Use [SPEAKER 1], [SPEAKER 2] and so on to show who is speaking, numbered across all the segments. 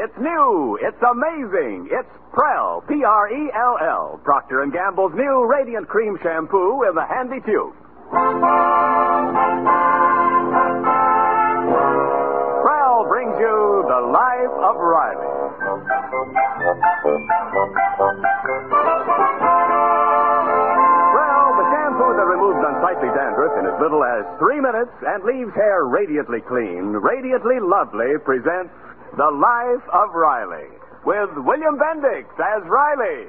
[SPEAKER 1] It's new. It's amazing. It's Prell, P-R-E-L-L, Procter & Gamble's new Radiant Cream Shampoo in the handy tube. Prell brings you The Life of Riley. Prell, the shampoo that removes unsightly dandruff in as little as 3 minutes and leaves hair radiantly clean, radiantly lovely, presents The Life of Riley, with William Bendix as Riley.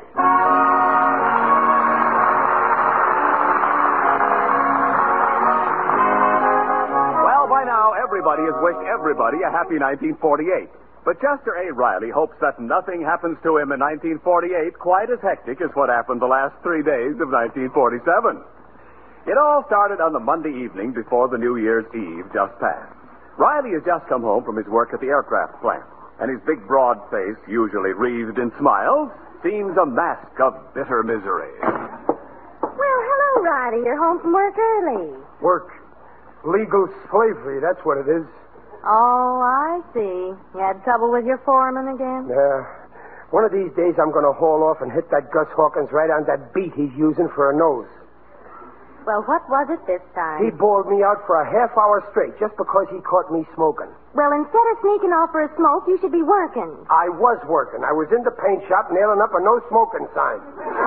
[SPEAKER 1] Well, by now, everybody has wished everybody a happy 1948. But Chester A. Riley hopes that nothing happens to him in 1948 quite as hectic as what happened the last 3 days of 1947. It all started on the Monday evening before the New Year's Eve just passed. Riley has just come home from his work at the aircraft plant, and his big, broad face, usually wreathed in smiles, seems a mask of bitter misery.
[SPEAKER 2] Well, hello, Riley. You're home from work early.
[SPEAKER 3] Work. Legal slavery, that's what it is.
[SPEAKER 2] Oh, I see. You had trouble with your foreman again?
[SPEAKER 3] Yeah. One of these days I'm going to haul off and hit that Gus Hawkins right on that beat he's using for a nose.
[SPEAKER 2] Well, what was it this time?
[SPEAKER 3] He bawled me out for a half hour straight just because he caught me smoking.
[SPEAKER 2] Well, instead of sneaking off for a smoke, you should be working.
[SPEAKER 3] I was working. I was in the paint shop nailing up a no smoking sign.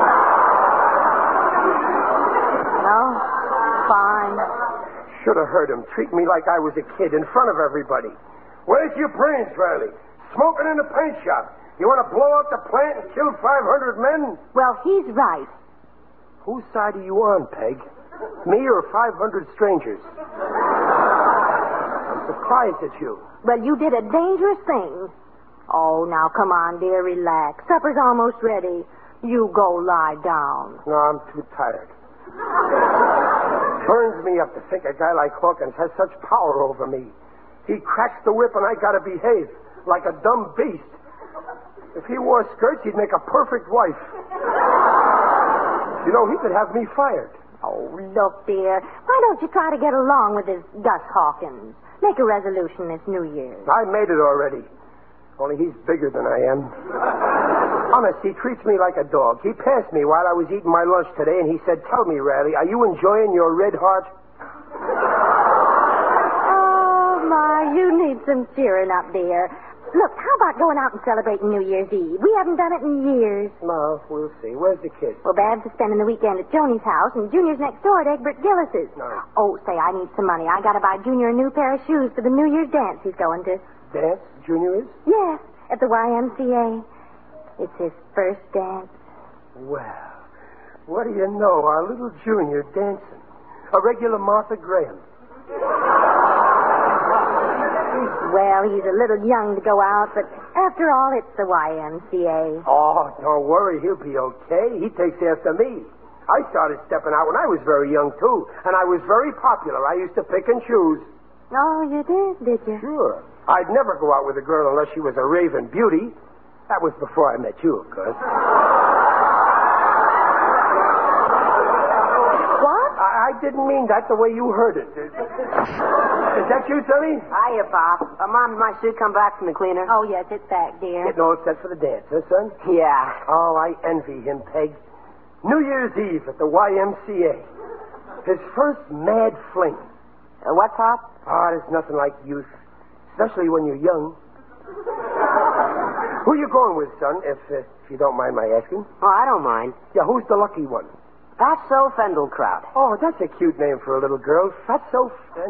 [SPEAKER 2] No? Fine.
[SPEAKER 3] Should have heard him treat me like I was a kid in front of everybody. Where's your brains, Riley? Smoking in the paint shop. You want to blow up the plant and kill 500 men?
[SPEAKER 2] Well, he's right.
[SPEAKER 3] Whose side are you on, Peg? Me or 500 strangers? I'm surprised at you.
[SPEAKER 2] Well, you did a dangerous thing. Oh, now, come on, dear, relax. Supper's almost ready. You go lie down.
[SPEAKER 3] No, I'm too tired. Burns me up to think a guy like Hawkins has such power over me. He cracks the whip and I gotta behave like a dumb beast. If he wore skirts, he'd make a perfect wife. You know, he could have me fired.
[SPEAKER 2] Oh, look, dear. Why don't you try to get along with this Gus Hawkins? Make a resolution this New Year's.
[SPEAKER 3] I made it already. Only he's bigger than I am. Honest, he treats me like a dog. He passed me while I was eating my lunch today, and he said, "Tell me, Riley, are you enjoying your red heart?"
[SPEAKER 2] Oh, my, you need some cheering up, dear. Look, how about going out and celebrating New Year's Eve? We haven't done it in years.
[SPEAKER 3] No, we'll see. Where's the kid?
[SPEAKER 2] Well, Babs is spending the weekend at Joni's house, and Junior's next door at Egbert Gillis's.
[SPEAKER 3] No.
[SPEAKER 2] Oh, say, I need some money. I got to buy Junior a new pair of shoes for the New Year's dance he's going to.
[SPEAKER 3] Dance? Junior is?
[SPEAKER 2] Yes, at the YMCA. It's his first dance.
[SPEAKER 3] Well, what do you know? Our little Junior dancing. A regular Martha Graham.
[SPEAKER 2] Well, he's a little young to go out, but after all, it's the YMCA.
[SPEAKER 3] Oh, don't worry. He'll be okay. He takes after me. I started stepping out when I was very young, too, and I was very popular. I used to pick and choose.
[SPEAKER 2] Oh, you did you?
[SPEAKER 3] Sure. I'd never go out with a girl unless she was a raving beauty. That was before I met you, of course.
[SPEAKER 2] What?
[SPEAKER 3] I didn't mean that the way you heard it. Is that you, Sonny?
[SPEAKER 4] Hiya, Pop. Mom, my suit come back from the cleaner?
[SPEAKER 2] Oh, yes, it's back, dear.
[SPEAKER 3] Getting all set for the dance, huh, son?
[SPEAKER 4] Yeah.
[SPEAKER 3] Oh, I envy him, Peg. New Year's Eve at the YMCA. His first mad fling.
[SPEAKER 4] What, Pop?
[SPEAKER 3] Ah, there's nothing like youth, especially when you're young. Who you going with, son, if you don't mind my asking?
[SPEAKER 4] Oh, I don't mind.
[SPEAKER 3] Yeah, who's the lucky one?
[SPEAKER 4] Fatso Fendelkraut.
[SPEAKER 3] Oh, that's a cute name for a little girl. Fatso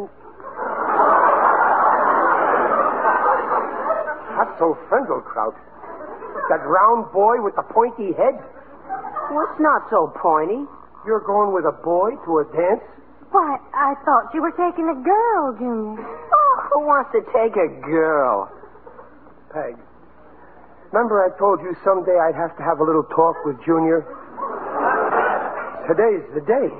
[SPEAKER 3] Fendelkraut. That round boy with the pointy head?
[SPEAKER 4] What's not so pointy?
[SPEAKER 3] You're going with a boy to a dance?
[SPEAKER 2] Why, I thought you were taking a girl, Junior.
[SPEAKER 4] Oh, who wants to take a girl?
[SPEAKER 3] Peg, remember I told you someday I'd have to have a little talk with Junior? Today's the day.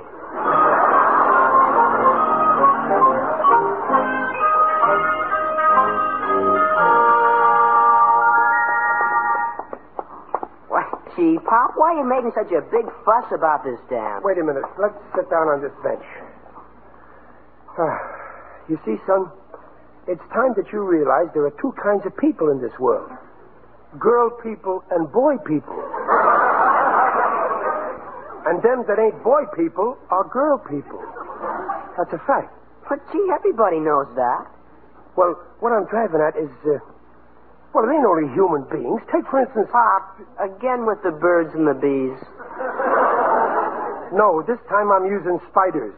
[SPEAKER 4] What, gee, Pop, why are you making such a big fuss about this dance?
[SPEAKER 3] Wait a minute. Let's sit down on this bench. You see, son, it's time that you realize there are two kinds of people in this world. girl people and boy people. And them that ain't boy people are girl people. That's a fact.
[SPEAKER 4] But, gee, everybody knows that.
[SPEAKER 3] Well, what I'm driving at is, well, it ain't only human beings. Take, for instance...
[SPEAKER 4] Pop, again with the birds and the bees.
[SPEAKER 3] No, this time I'm using spiders.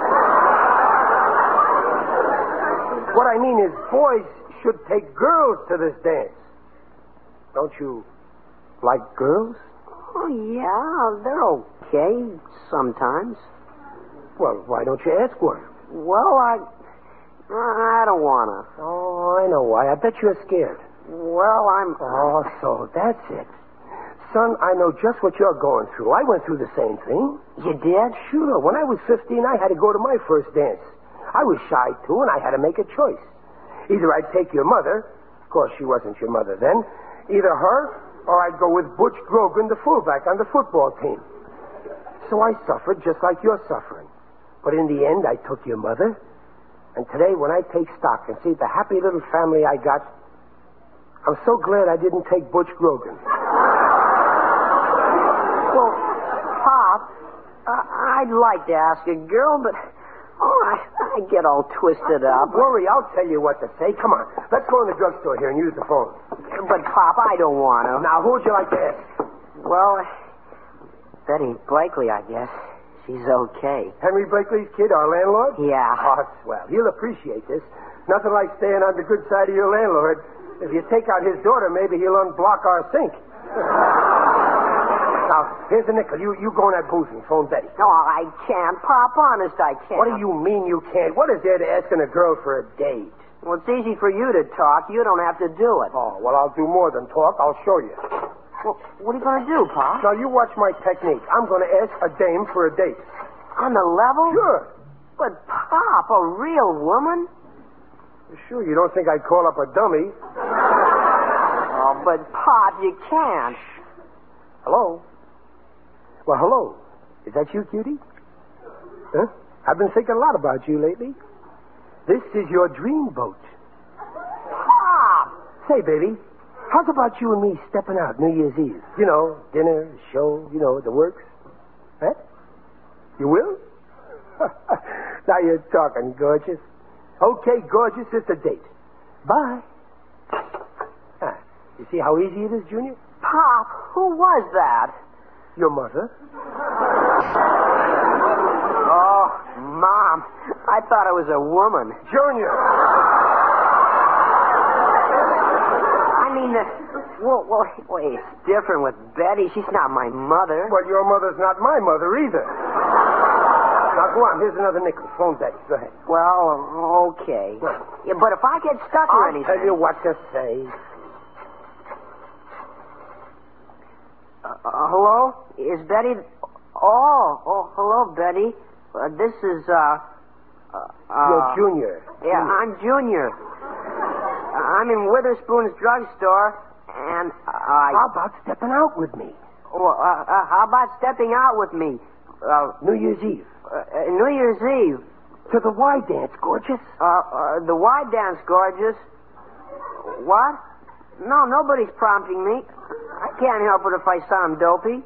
[SPEAKER 3] What I mean is boys should take girls to this dance. Don't you like girls?
[SPEAKER 4] Oh, yeah, they're okay sometimes.
[SPEAKER 3] Well, why don't you ask one?
[SPEAKER 4] Well, I don't want to.
[SPEAKER 3] Oh, I know why. I bet you're scared.
[SPEAKER 4] Well, I'm...
[SPEAKER 3] Oh, so that's it. Son, I know just what you're going through. I went through the same thing.
[SPEAKER 4] You did?
[SPEAKER 3] Sure. When I was 15, I had to go to my first dance. I was shy, too, and I had to make a choice. Either I'd take your mother. Of course, she wasn't your mother then. Either her, or I'd go with Butch Grogan, the fullback on the football team. So I suffered just like you're suffering. But in the end, I took your mother. And today, when I take stock and see the happy little family I got, I'm so glad I didn't take Butch Grogan.
[SPEAKER 4] Well, Pop, I'd like to ask a girl, but I get all twisted up.
[SPEAKER 3] Worry, I'll tell you what to say. Come on, let's go in the drugstore here and use the phone.
[SPEAKER 4] But, Pop, I don't want to.
[SPEAKER 3] Now, who would you like to ask?
[SPEAKER 4] Well, Betty Blakely, I guess. She's okay.
[SPEAKER 3] Henry Blakely's kid, our landlord?
[SPEAKER 4] Yeah.
[SPEAKER 3] Oh, swell. He'll appreciate this. Nothing like staying on the good side of your landlord. If you take out his daughter, maybe he'll unblock our sink. Now, here's a nickel. You go in that booth and phone Betty.
[SPEAKER 4] No, I can't, Pop. Honest, I can't.
[SPEAKER 3] What do you mean you can't? What is there to asking a girl for a date?
[SPEAKER 4] Well, it's easy for you to talk. You don't have to do it.
[SPEAKER 3] Oh, well, I'll do more than talk. I'll show you.
[SPEAKER 4] Well, what are you going to do, Pop?
[SPEAKER 3] Now, you watch my technique. I'm going to ask a dame for a date.
[SPEAKER 4] On the level?
[SPEAKER 3] Sure.
[SPEAKER 4] But, Pop, a real woman?
[SPEAKER 3] Sure, you don't think I'd call up a dummy.
[SPEAKER 4] Oh, but, Pop, you can't.
[SPEAKER 3] Hello? Well, hello. Is that you, cutie? Huh? I've been thinking a lot about you lately. This is your dream boat.
[SPEAKER 4] Pop!
[SPEAKER 3] Say, baby, how's about you and me stepping out New Year's Eve? You know, dinner, show, you know, the works. Huh? You will? Now you're talking, gorgeous. Okay, gorgeous, it's a date. Bye. Ah, you see how easy it is, Junior?
[SPEAKER 4] Pop, who was that?
[SPEAKER 3] Your mother.
[SPEAKER 4] Oh, Mom, I thought it was a woman.
[SPEAKER 3] Junior!
[SPEAKER 4] I mean, well, it's different with Betty. She's not my mother.
[SPEAKER 3] Well, your mother's not my mother either. Now, go on. Here's another nickel. Phone Betty. Go ahead.
[SPEAKER 4] Well, okay. Yeah, but if I get stuck or anything...
[SPEAKER 3] I'll tell you what to say.
[SPEAKER 4] Hello? Is Betty... Oh, hello, Betty. This is,
[SPEAKER 3] You're Junior.
[SPEAKER 4] Yeah, I'm Junior. I'm in Witherspoon's drugstore, and
[SPEAKER 3] How about stepping out with me?
[SPEAKER 4] Well, how about stepping out with me?
[SPEAKER 3] New Year's Eve.
[SPEAKER 4] New Year's Eve.
[SPEAKER 3] To the Y dance, gorgeous.
[SPEAKER 4] The Y dance, gorgeous. What? No, nobody's prompting me. I can't help it if I sound dopey.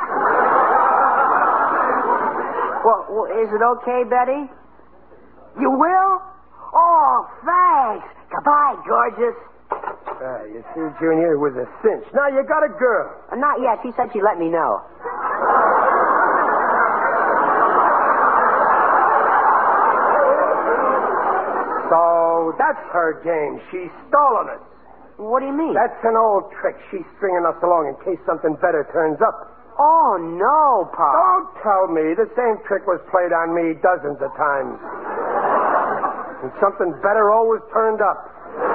[SPEAKER 4] Well, is it okay, Betty? You will? Oh, thanks. Goodbye, gorgeous.
[SPEAKER 3] You see, Junior, it was a cinch. Now you got a girl.
[SPEAKER 4] Not yet. She said she'd let me know.
[SPEAKER 3] So that's her game. She's stalling us.
[SPEAKER 4] What do you mean?
[SPEAKER 3] That's an old trick. She's stringing us along in case something better turns up.
[SPEAKER 4] Oh, no, Pop.
[SPEAKER 3] Don't tell me. The same trick was played on me dozens of times. And something better always turned up.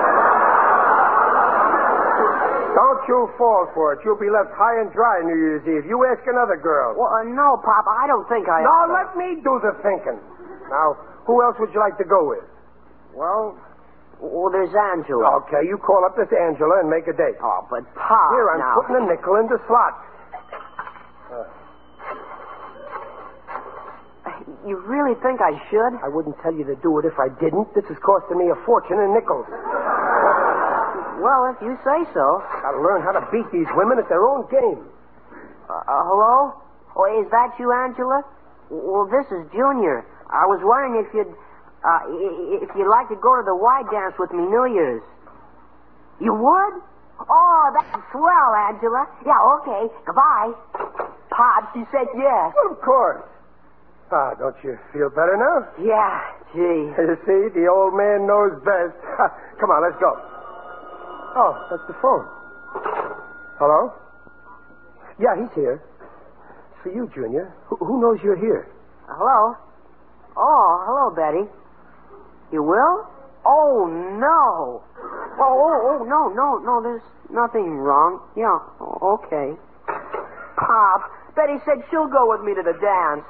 [SPEAKER 3] Don't you fall for it. You'll be left high and dry New Year's Eve. You ask another girl.
[SPEAKER 4] Well, no, Pop. I don't think I...
[SPEAKER 3] Now, let me do the thinking. Now, who else would you like to go with?
[SPEAKER 4] Well, there's Angela.
[SPEAKER 3] Okay, you call up this Angela and make a date.
[SPEAKER 4] Oh, but Pop,
[SPEAKER 3] Here, I'm
[SPEAKER 4] now...
[SPEAKER 3] putting a nickel in the slot.
[SPEAKER 4] You really think I should?
[SPEAKER 3] I wouldn't tell you to do it if I didn't. This is costing me a fortune in nickels.
[SPEAKER 4] Well, if you say so.
[SPEAKER 3] Gotta learn how to beat these women at their own game.
[SPEAKER 4] Hello? Oh, is that you, Angela? Well, this is Junior. I was wondering if you'd like to go to the Y dance with me New Year's. You would? Oh, that's swell, Angela. Yeah, okay. Goodbye. Pop, she said yes.
[SPEAKER 3] Of course. Ah, don't you feel better now?
[SPEAKER 4] Yeah, gee.
[SPEAKER 3] You see, the old man knows best. Come on, let's go. Oh, that's the phone. Hello? Yeah, he's here. It's for you, Junior. Who knows you're here?
[SPEAKER 4] Hello? Oh, hello, Betty. You will? Oh, no. No, there's nothing wrong. Yeah, okay. Pop, Betty said she'll go with me to the dance.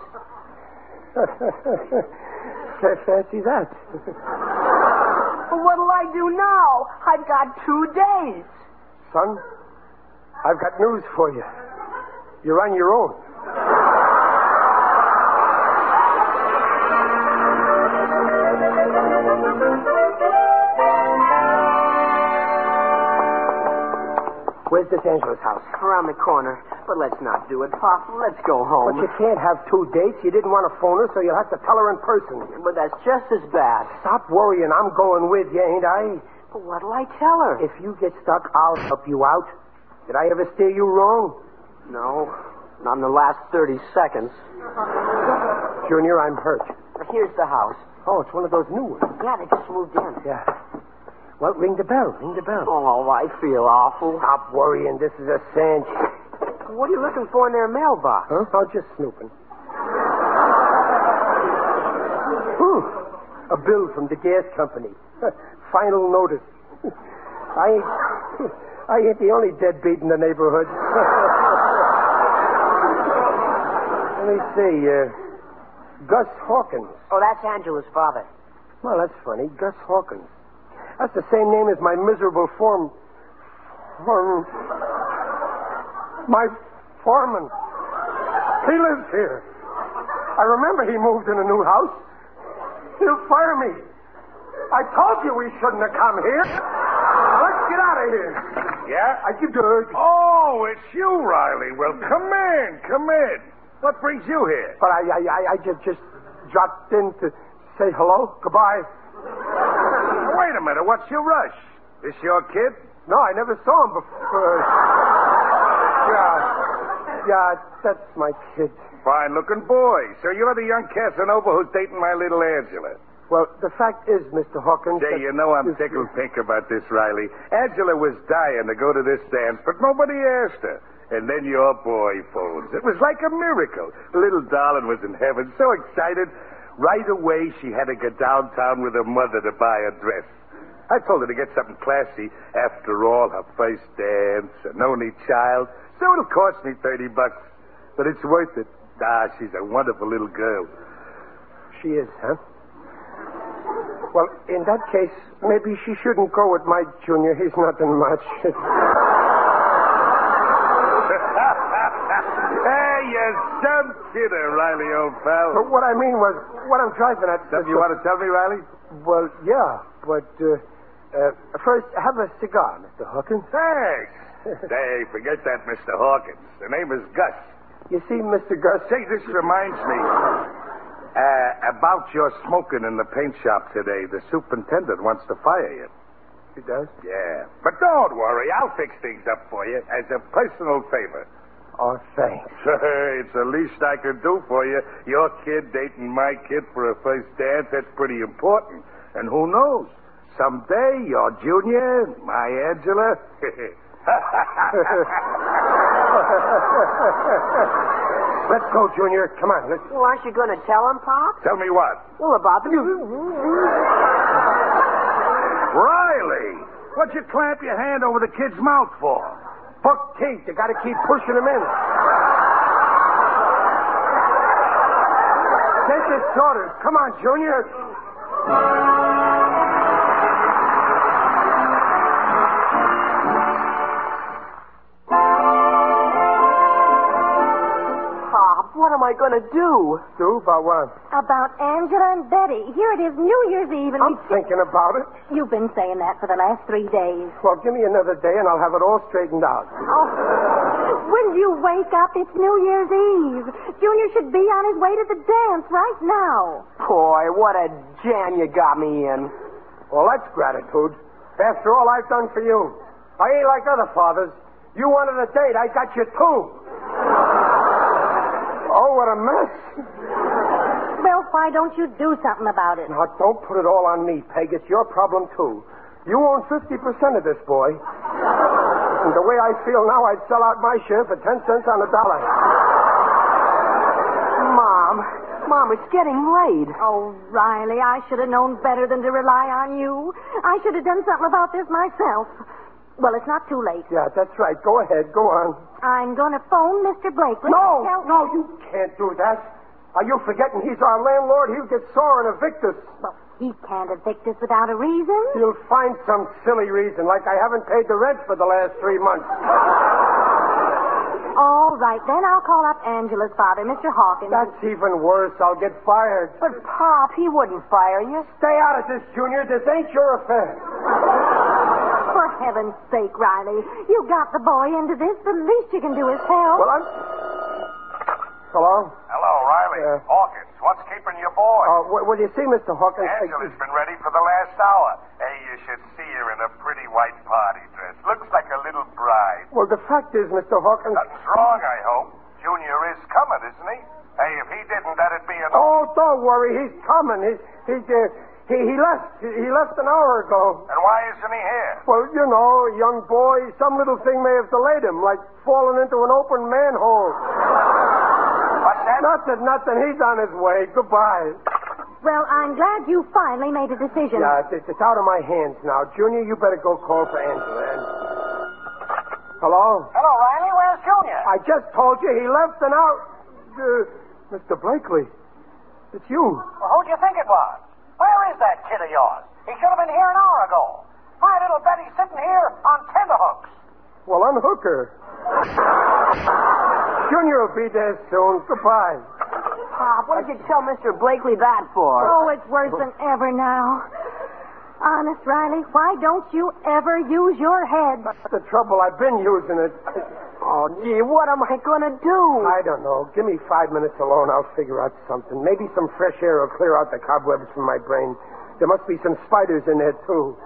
[SPEAKER 3] Fancy that.
[SPEAKER 4] What'll I do now? I've got 2 days.
[SPEAKER 3] Son, I've got news for you. You're on your own. Where's this Angela's house?
[SPEAKER 4] Around the corner. But let's not do it, Pop. Let's go home.
[SPEAKER 3] But you can't have 2 dates. You didn't want to phone her, so you'll have to tell her in person.
[SPEAKER 4] But that's just as bad.
[SPEAKER 3] Stop worrying. I'm going with you, ain't I?
[SPEAKER 4] But what'll I tell her?
[SPEAKER 3] If you get stuck, I'll help you out. Did I ever steer you wrong?
[SPEAKER 4] No, not in the last 30 seconds.
[SPEAKER 3] Junior, I'm hurt.
[SPEAKER 4] Here's the house.
[SPEAKER 3] Oh, it's one of those new ones.
[SPEAKER 4] Yeah, they just moved in.
[SPEAKER 3] Yeah. Well, ring the bell. Ring the bell.
[SPEAKER 4] Oh, I feel awful.
[SPEAKER 3] Stop worrying. This is a cinch.
[SPEAKER 4] What are you looking for in their mailbox?
[SPEAKER 3] Huh? Oh, just snooping. A bill from the gas company. Final notice. I ain't the only deadbeat in the neighborhood. Let me see. Gus Hawkins.
[SPEAKER 4] Oh, that's Angela's father.
[SPEAKER 3] Well, that's funny. Gus Hawkins. That's the same name as my miserable my foreman. He lives here. I remember he moved in a new house. He'll fire me. I told you we shouldn't have come here. Let's get out of here.
[SPEAKER 1] Yeah?
[SPEAKER 3] I can do it.
[SPEAKER 1] Oh, it's you, Riley. Well, come in. What brings you here?
[SPEAKER 3] But I just dropped in to say hello. Goodbye.
[SPEAKER 1] Wait a minute. What's your rush? This your kid?
[SPEAKER 3] No, I never saw him before. Yeah, that's my kid.
[SPEAKER 1] Fine-looking boy. So you're the young Casanova who's dating my little Angela.
[SPEAKER 3] Well, the fact is, Mr. Hawkins...
[SPEAKER 1] Say, you know I'm tickled pink about this, Riley. Angela was dying to go to this dance, but nobody asked her. And then your boy phones. It was like a miracle. The little darling was in heaven, so excited. Right away, she had to go downtown with her mother to buy a dress. I told her to get something classy. After all, her first dance, an only child. So it'll cost me $30. But it's worth it. Ah, she's a wonderful little girl.
[SPEAKER 3] She is, huh? Well, in that case, maybe she shouldn't go with my Junior. He's nothing much.
[SPEAKER 1] Hey, you some kidder, Riley, old pal.
[SPEAKER 3] But what I mean was, what I'm driving at...
[SPEAKER 1] Something you want to tell me, Riley?
[SPEAKER 3] Well, yeah, but first, have a cigar, Mr. Hawkins.
[SPEAKER 1] Thanks. Hey, forget that, Mr. Hawkins. The name is Gus.
[SPEAKER 3] You see, Mr. Gus...
[SPEAKER 1] Say, this reminds me about your smoking in the paint shop today. The superintendent wants to fire you.
[SPEAKER 3] He does?
[SPEAKER 1] Yeah. But don't worry. I'll fix things up for you as a personal favor.
[SPEAKER 3] Oh, thanks.
[SPEAKER 1] It's the least I could do for you. Your kid dating my kid for a first dance, that's pretty important. And who knows? Someday, your Junior, my Angela...
[SPEAKER 3] Let's go, Junior. Come on, let's...
[SPEAKER 4] Well, aren't you going to tell him, Pop?
[SPEAKER 1] Tell me what?
[SPEAKER 4] Well, about the...
[SPEAKER 1] Riley! What'd you clamp your hand over the kid's mouth for?
[SPEAKER 3] Buck teeth. You got to keep pushing them in. Dentist orders. Come on, Junior.
[SPEAKER 4] Pop, what am I I going to do?
[SPEAKER 3] Do about what?
[SPEAKER 2] About Angela and Betty. Here it is, New Year's Eve, and
[SPEAKER 3] I'm thinking about it.
[SPEAKER 2] You've been saying that for the last 3 days.
[SPEAKER 3] Well, give me another day and I'll have it all straightened out.
[SPEAKER 2] Oh, will you wake up? It's New Year's Eve. Junior should be on his way to the dance right now.
[SPEAKER 4] Boy, what a jam you got me in.
[SPEAKER 3] Well, that's gratitude. After all I've done for you. I ain't like other fathers. You wanted a date, I got you two. Oh, what a mess.
[SPEAKER 2] Well, why don't you do something about it?
[SPEAKER 3] Now, don't put it all on me, Peg. It's your problem, too. You own 50% of this, boy. And the way I feel now, I'd sell out my share for 10 cents on the dollar.
[SPEAKER 4] Mom, it's getting late.
[SPEAKER 2] Oh, Riley, I should have known better than to rely on you. I should have done something about this myself. Well, it's not too late.
[SPEAKER 3] Yeah, that's right. Go ahead. Go on.
[SPEAKER 2] I'm going to phone Mr. Blakely.
[SPEAKER 3] No, you can't do that. Are you forgetting he's our landlord? He'll get sore and evict us.
[SPEAKER 2] Well, he can't evict us without a reason.
[SPEAKER 3] He'll find some silly reason, like I haven't paid the rent for the last 3 months.
[SPEAKER 2] All right, then I'll call up Angela's father, Mr. Hawkins.
[SPEAKER 3] That's even worse. I'll get fired.
[SPEAKER 4] But, Pop, he wouldn't fire you.
[SPEAKER 3] Stay out of this, Junior. This ain't your affair.
[SPEAKER 2] For heaven's sake, Riley, you got the boy into this. The least you can do is help.
[SPEAKER 3] Well, Hello?
[SPEAKER 5] Hello, Riley. Hawkins, what's keeping your boy?
[SPEAKER 3] Will you see Mr. Hawkins?
[SPEAKER 5] Angela's been ready for the last hour. Hey, you should see her in a pretty white party dress. Looks like a little bride.
[SPEAKER 3] Well, the fact is, Mr. Hawkins...
[SPEAKER 5] Nothing's wrong, I hope. Junior is coming, isn't he? Hey, if he didn't, that'd be an...
[SPEAKER 3] Oh, don't worry. He's coming. He left an hour ago.
[SPEAKER 5] And why isn't he here?
[SPEAKER 3] Well, you know, young boy, some little thing may have delayed him, like falling into an open manhole.
[SPEAKER 5] What's that?
[SPEAKER 3] Nothing. He's on his way. Goodbye.
[SPEAKER 2] Well, I'm glad you finally made a decision.
[SPEAKER 3] Yeah, it's out of my hands now. Junior, you better go call for Angela. Hello?
[SPEAKER 5] Hello, Riley. Where's Junior?
[SPEAKER 3] I just told you he left an hour... Mr. Blakely, it's you.
[SPEAKER 5] Well, who'd you think it was? Where is that kid of yours? He should have been here an hour ago. My little Betty's sitting here on tenterhooks.
[SPEAKER 3] Well, unhook her. Junior will be there soon. Goodbye.
[SPEAKER 4] Pop, what did you tell Mr. Blakely that for?
[SPEAKER 2] Oh, it's worse than ever now. Honest, Riley, why don't you ever use your head?
[SPEAKER 3] That's the trouble. I've been using it.
[SPEAKER 4] Oh, gee, what am I going to do?
[SPEAKER 3] I don't know. Give me 5 minutes alone. I'll figure out something. Maybe some fresh air will clear out the cobwebs from my brain. There must be some spiders in there, too.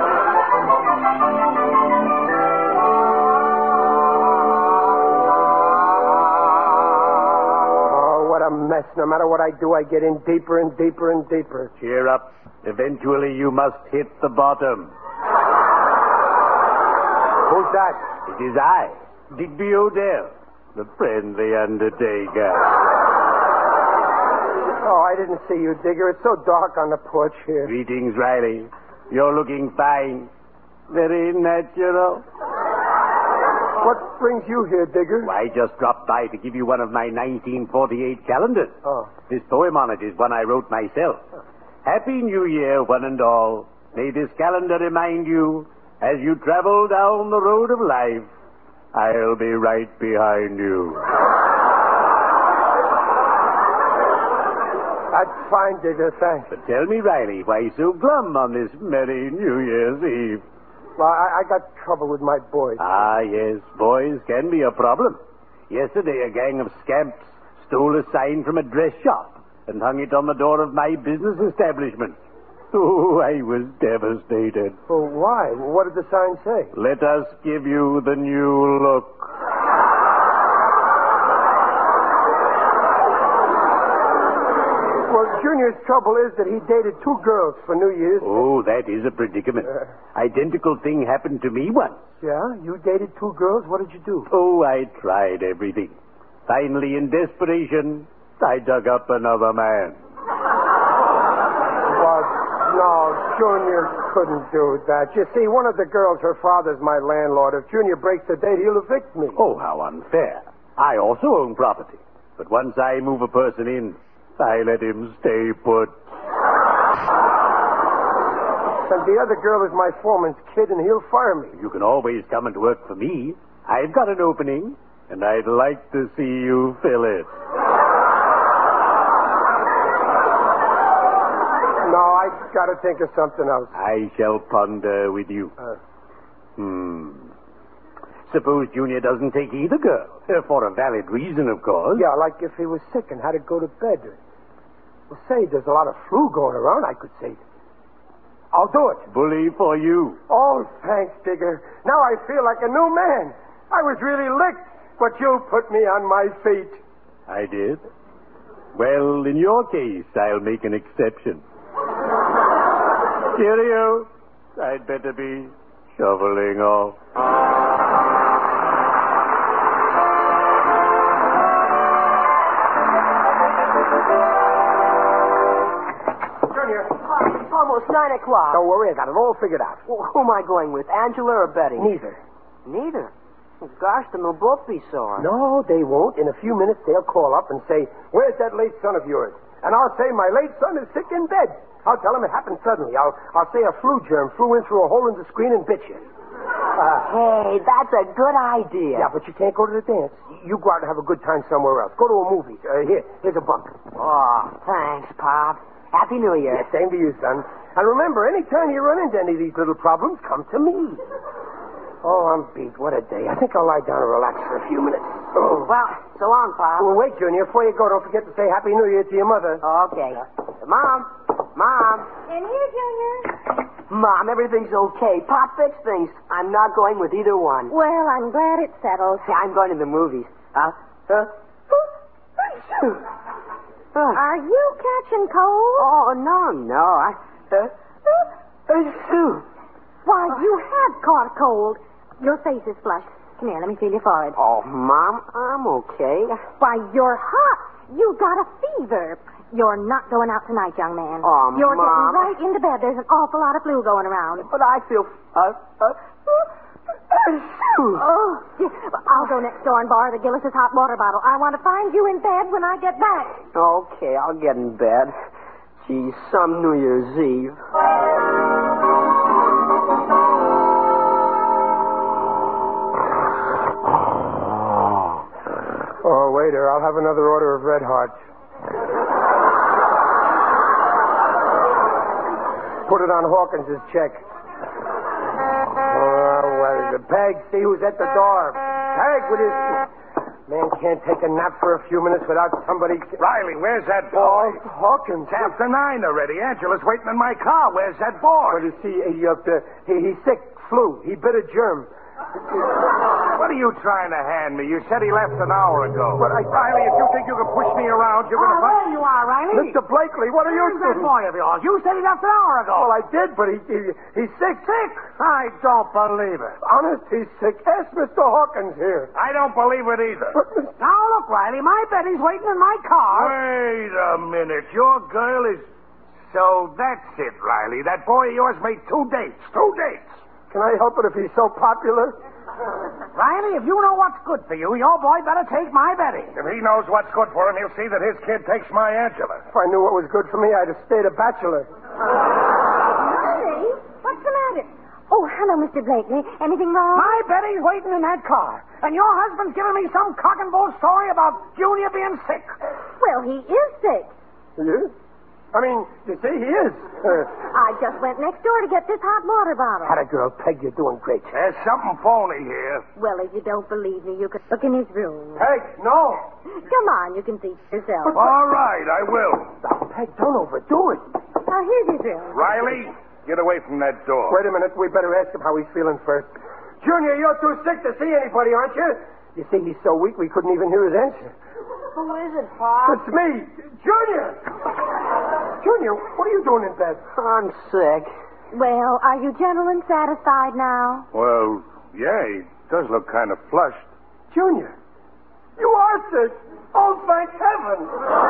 [SPEAKER 3] Oh, what a mess. No matter what I do, I get in deeper and deeper and deeper.
[SPEAKER 1] Cheer up. Eventually you must hit the bottom.
[SPEAKER 3] Who's that?
[SPEAKER 1] It is I, Digby Odell, the friendly undertaker.
[SPEAKER 3] Oh, I didn't see you, Digger. It's so dark on the porch here.
[SPEAKER 1] Greetings, Riley. You're looking fine. Very natural.
[SPEAKER 3] What brings you here, Digger?
[SPEAKER 1] I just dropped by to give you one of my 1948 calendars.
[SPEAKER 3] Oh.
[SPEAKER 1] This poem on it is one I wrote myself. Happy New Year, one and all. May this calendar remind you, as you travel down the road of life, I'll be right behind you.
[SPEAKER 3] That's fine, Digger, thanks.
[SPEAKER 1] But tell me, Riley, why so glum on this merry New Year's Eve?
[SPEAKER 3] Well, I got trouble with my boys.
[SPEAKER 1] Ah, yes, boys can be a problem. Yesterday, a gang of scamps stole a sign from a dress shop and hung it on the door of my business establishment. Oh, I was devastated.
[SPEAKER 3] Well, why? What did the sign say?
[SPEAKER 1] Let us give you the new look.
[SPEAKER 3] Well, Junior's trouble is that he dated 2 girls for New Year's.
[SPEAKER 1] Oh, that is a predicament. Identical thing happened to me once.
[SPEAKER 3] Yeah? You dated 2 girls? What did you do?
[SPEAKER 1] Oh, I tried everything. Finally, in desperation, I dug up another man.
[SPEAKER 3] Well, no, Junior couldn't do that. You see, one of the girls, her father's my landlord. If Junior breaks the date, he'll evict me.
[SPEAKER 1] Oh, how unfair. I also own property. But once I move a person in, I let him stay put.
[SPEAKER 3] And the other girl is my foreman's kid, and he'll fire me.
[SPEAKER 1] You can always come and work for me. I've got an opening, and I'd like to see you fill it.
[SPEAKER 3] got to think of something else.
[SPEAKER 6] I shall ponder with you. Suppose Junior doesn't take either girl. For a valid reason, of course.
[SPEAKER 3] Yeah, like if he was sick and had to go to bed. Well, say, there's a lot of flu going around, I could say. I'll do it.
[SPEAKER 6] Bully for you.
[SPEAKER 3] Oh, thanks, Digger. Now I feel like a new man. I was really licked, but you put me on my feet.
[SPEAKER 6] I did? Well, in your case, I'll make an exception. Cheerio. I'd better be shoveling off.
[SPEAKER 3] Junior.
[SPEAKER 4] It's almost 9 o'clock.
[SPEAKER 3] Don't worry, I got it all figured out.
[SPEAKER 4] Well, who am I going with, Angela or Betty?
[SPEAKER 3] Neither.
[SPEAKER 4] Neither? Well, gosh, then they'll both be sore.
[SPEAKER 3] No, they won't. In a few minutes, they'll call up and say, "Where's that late son of yours?" And I'll say, "My late son is sick in bed." I'll tell him it happened suddenly. I'll say a flu germ flew in through a hole in the screen and bit you.
[SPEAKER 4] Hey, that's a good idea.
[SPEAKER 3] Yeah, but you can't go to the dance. You go out and have a good time somewhere else. Go to a movie. Here's a bump.
[SPEAKER 4] Oh, thanks, Pop. Happy New Year.
[SPEAKER 3] Yeah, same to you, son. And remember, anytime you run into any of these little problems, come to me. Oh, I'm beat. What a day. I think I'll lie down and relax for a few minutes. Oh.
[SPEAKER 4] Well, so long, Pop.
[SPEAKER 3] Well, wait, Junior. Before you go, don't forget to say Happy New Year to your mother.
[SPEAKER 4] Okay. Mom.
[SPEAKER 2] In here, Junior.
[SPEAKER 4] Mom, everything's okay. Pop fixed things. I'm not going with either one.
[SPEAKER 2] Well, I'm glad it's settled.
[SPEAKER 4] I'm going to the movies.
[SPEAKER 2] Are you catching cold?
[SPEAKER 4] Oh, no.
[SPEAKER 2] Why, you have caught a cold. Your face is flushed. Come here, let me feel your forehead.
[SPEAKER 4] Oh, Mom, I'm okay.
[SPEAKER 2] Why, you're hot. You got a fever. You're not going out tonight, young man.
[SPEAKER 4] Oh,
[SPEAKER 2] You're
[SPEAKER 4] Mom.
[SPEAKER 2] getting right into bed. There's an awful lot of flu going around.
[SPEAKER 4] But I feel...
[SPEAKER 2] Oh, I'll go next door and borrow the Gillis's hot water bottle. I want to find you in bed when I get back.
[SPEAKER 4] Okay, I'll get in bed. Gee, some New Year's Eve.
[SPEAKER 3] Oh, waiter, I'll have another order of Red Hearts. Put it on Hawkins' check. Peg, see who's at the door. Peg with his... Man can't take a nap for a few minutes without somebody...
[SPEAKER 5] Riley, where's that boy?
[SPEAKER 3] Oh, Hawkins.
[SPEAKER 5] It's after 9 already. Angela's waiting in my car. Where's that boy?
[SPEAKER 3] What is he? He's sick. Flu. He bit a germ.
[SPEAKER 5] What are you trying to hand me? You said he left an hour ago.
[SPEAKER 3] But
[SPEAKER 5] Riley, if you think you can push me around, you're going to find...
[SPEAKER 7] There you are, Riley.
[SPEAKER 3] Mr. Blakely, what are you
[SPEAKER 7] Where's that
[SPEAKER 3] doing?
[SPEAKER 7] boy of yours? You said he left an hour ago.
[SPEAKER 3] Well, I did, but he's sick. Sick?
[SPEAKER 7] I don't believe it.
[SPEAKER 3] Honest, he's sick. Ask Mr. Hawkins here.
[SPEAKER 5] I don't believe it either.
[SPEAKER 7] Now, look, Riley, my Betty's waiting in my car.
[SPEAKER 5] Wait a minute. Your girl is... So that's it, Riley. That boy of yours made 2 dates. 2 dates.
[SPEAKER 3] Can I help it if he's so popular?
[SPEAKER 7] Riley, if you know what's good for you, your boy better take my Betty.
[SPEAKER 5] If he knows what's good for him, he'll see that his kid takes my Angela.
[SPEAKER 3] If I knew what was good for me, I'd have stayed a bachelor.
[SPEAKER 2] Riley, what's the matter? Oh, hello, Mr. Blakely. Anything wrong?
[SPEAKER 7] My Betty's waiting in that car. And your husband's giving me some cock and bull story about Junior being sick.
[SPEAKER 2] Well, he is sick.
[SPEAKER 3] He is? I mean, you see, he is.
[SPEAKER 2] I just went next door to get this hot water bottle.
[SPEAKER 3] Had a girl, Peg, you're doing great.
[SPEAKER 5] There's something phony here.
[SPEAKER 2] Well, if you don't believe me, you could look in his room.
[SPEAKER 3] Peg, no.
[SPEAKER 2] Come on, you can see for yourself.
[SPEAKER 5] All right, I will.
[SPEAKER 3] Now, Peg, don't overdo it.
[SPEAKER 2] Now, here's his room.
[SPEAKER 5] Riley, get away from that door.
[SPEAKER 3] Wait a minute. We better ask him how he's feeling first. Junior, you're too sick to see anybody, aren't you? You see, he's so weak we couldn't even hear his answer.
[SPEAKER 4] Who is it, Pop?
[SPEAKER 3] It's me, Junior. Junior, what are you doing in bed?
[SPEAKER 4] I'm sick.
[SPEAKER 2] Well, are you gentlemen satisfied now?
[SPEAKER 5] Well, yeah, he does look kind of flushed.
[SPEAKER 3] Junior, you are sick. Oh, thank heaven.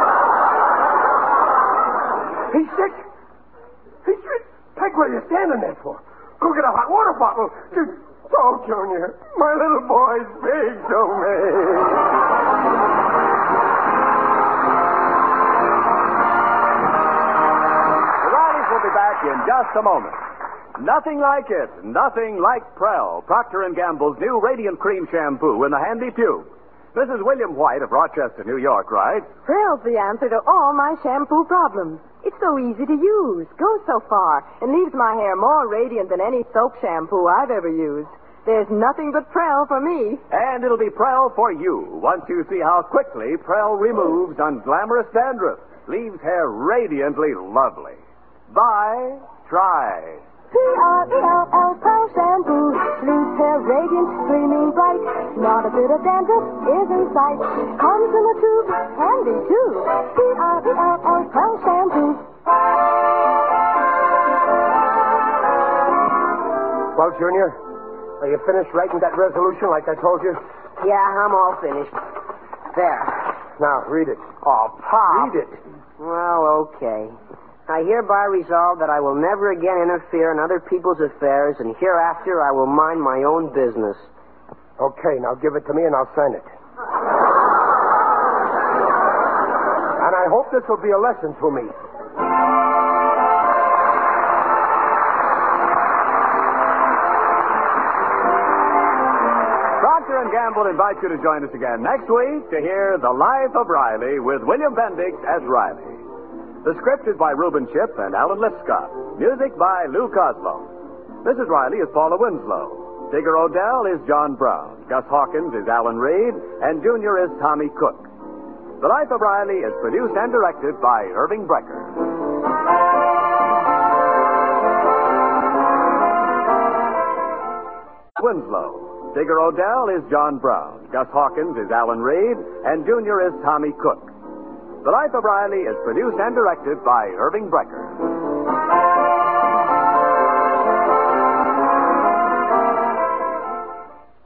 [SPEAKER 3] He's sick. He's sick. Peg, what are you standing there for? Go get a hot water bottle. Oh, Junior, my little boy's big to me.
[SPEAKER 1] We'll be back in just a moment. Nothing like it. Nothing like Prell, Procter & Gamble's new Radiant Cream Shampoo in the handy tube. This is William White of Rochester, New York, right?
[SPEAKER 2] Prell's the answer to all my shampoo problems.
[SPEAKER 8] It's so easy to use, goes so far, and leaves my hair more radiant than any soap shampoo I've ever used. There's nothing but Prel for me.
[SPEAKER 1] And it'll be Prel for you once you see how quickly Prel removes unglamorous dandruff, leaves hair radiantly lovely. Buy, try.
[SPEAKER 2] P-R-E-L-L, Prel shampoo. Leaves hair radiant, gleaming bright. Not a bit of dandruff is in sight. Comes in a tube, handy too. P-R-E-L-L, Prel shampoo.
[SPEAKER 3] Well, Junior, are you finished writing that resolution like I told you?
[SPEAKER 4] Yeah, I'm all finished. There.
[SPEAKER 3] Now, read it.
[SPEAKER 4] Oh, Pop.
[SPEAKER 3] Read it.
[SPEAKER 4] Well, okay. I hereby resolve that I will never again interfere in other people's affairs, and hereafter I will mind my own business.
[SPEAKER 3] Okay, now give it to me and I'll sign it. And I hope this will be a lesson to me.
[SPEAKER 1] Procter & Gamble invites you to join us again next week to hear The Life of Riley with William Bendix as Riley. The script is by Reuben Chip and Alan Lipscott. Music by Lou Coslow. Mrs. Riley is Paula Winslow. Digger Odell is John Brown. Gus Hawkins is Alan Reed. And Junior is Tommy Cook. The Life of Riley is produced and directed by Irving Brecker. Winslow. Digger Odell is John Brown. Gus Hawkins is Alan Reed. And Junior is Tommy Cook. The Life of Riley is produced and directed by Irving Brecker.